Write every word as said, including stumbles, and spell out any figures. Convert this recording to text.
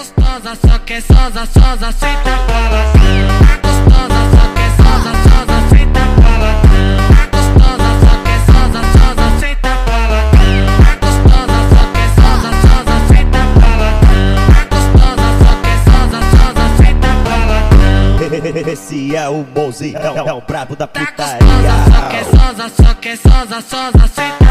Gostosa, só quer sosa, sosa, senta balançando. Gostosa, só quer sosa, sosa, senta balançando. Gostosa, só quer sosa, sosa, senta balançando. Gostosa, só quer sosa, sosa, senta balançando. Gostosa, só quer sosa, sosa, senta balançando. Esse é o Mozi, é, é o brabo da Tá putaria. gostosa, só quer sosa, só quer sosa, sosa, senta